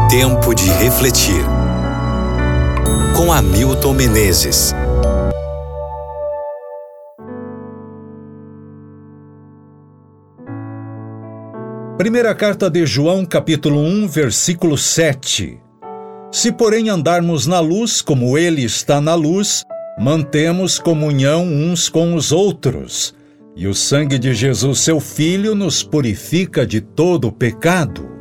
Tempo de refletir. Com Hamilton Menezes. Primeira carta de João, capítulo 1, versículo 7. Se, porém, andarmos na luz, como ele está na luz, mantemos comunhão uns com os outros, e o sangue de Jesus, seu Filho, nos purifica de todo o pecado.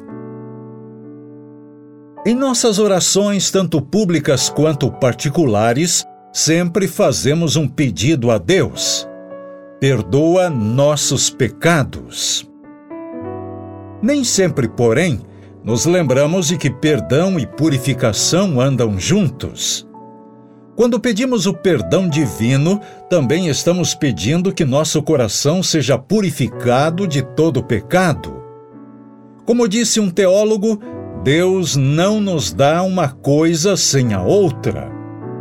Em nossas orações, tanto públicas quanto particulares, sempre fazemos um pedido a Deus: perdoa nossos pecados. Nem sempre, porém, nos lembramos de que perdão e purificação andam juntos. Quando pedimos o perdão divino, também estamos pedindo que nosso coração seja purificado de todo pecado. Como disse um teólogo, Deus não nos dá uma coisa sem a outra.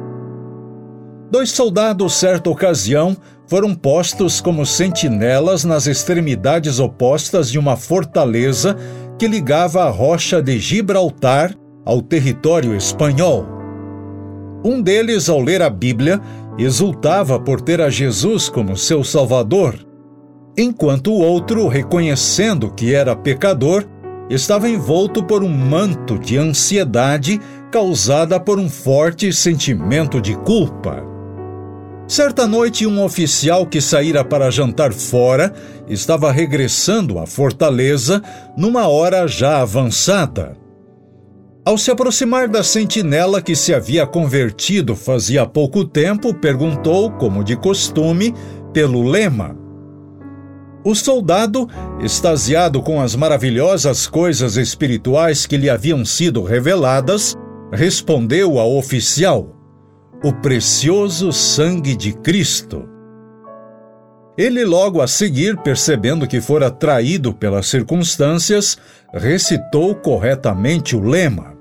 2 soldados, certa ocasião, foram postos como sentinelas nas extremidades opostas de uma fortaleza que ligava a rocha de Gibraltar ao território espanhol. Um deles, ao ler a Bíblia, exultava por ter a Jesus como seu Salvador, enquanto o outro, reconhecendo que era pecador, estava envolto por um manto de ansiedade causada por um forte sentimento de culpa. Certa noite, um oficial que saíra para jantar fora estava regressando à fortaleza numa hora já avançada. Ao se aproximar da sentinela que se havia convertido fazia pouco tempo, perguntou, como de costume, pelo lema. O soldado, extasiado com as maravilhosas coisas espirituais que lhe haviam sido reveladas, respondeu ao oficial: o precioso sangue de Cristo. Ele logo a seguir, percebendo que fora traído pelas circunstâncias, recitou corretamente o lema.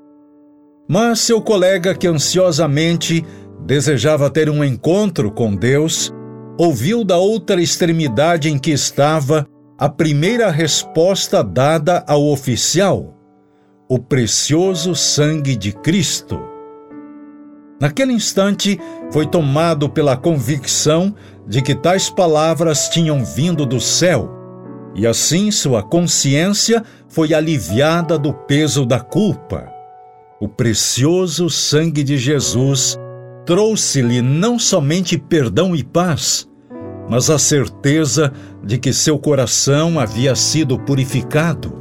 Mas seu colega, que ansiosamente desejava ter um encontro com Deus, ouviu da outra extremidade em que estava a primeira resposta dada ao oficial: o precioso sangue de Cristo. Naquele instante, foi tomado pela convicção de que tais palavras tinham vindo do céu, e assim sua consciência foi aliviada do peso da culpa. O precioso sangue de Jesus trouxe-lhe não somente perdão e paz, mas a certeza de que seu coração havia sido purificado.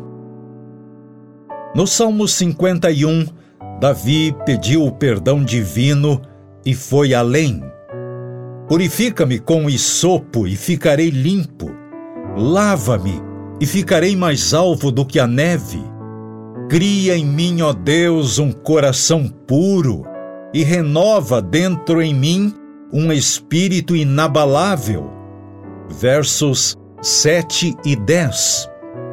No Salmo 51, Davi pediu o perdão divino e foi além. Purifica-me com hisopo e ficarei limpo. Lava-me e ficarei mais alvo do que a neve. Cria em mim, ó Deus, um coração puro e renova dentro em mim um espírito inabalável. Versos 7 e 10.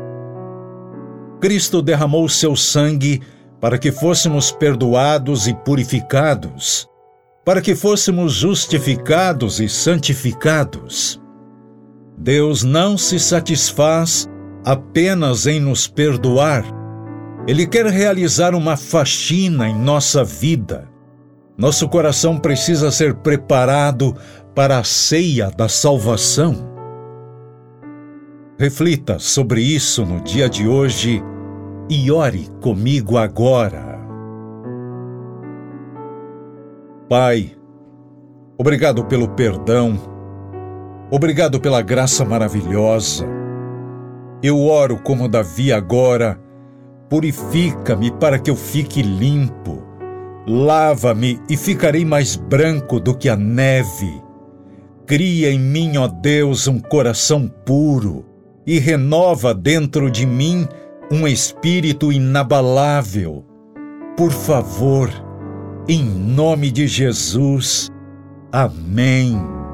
Cristo derramou seu sangue para que fôssemos perdoados e purificados, para que fôssemos justificados e santificados. Deus não se satisfaz apenas em nos perdoar. Ele quer realizar uma faxina em nossa vida. Nosso coração precisa ser preparado para a ceia da salvação. Reflita sobre isso no dia de hoje e ore comigo agora. Pai, obrigado pelo perdão, obrigado pela graça maravilhosa. Eu oro como Davi agora: purifica-me para que eu fique limpo. Lava-me e ficarei mais branco do que a neve. Cria em mim, ó Deus, um coração puro e renova dentro de mim um espírito inabalável. Por favor, em nome de Jesus. Amém.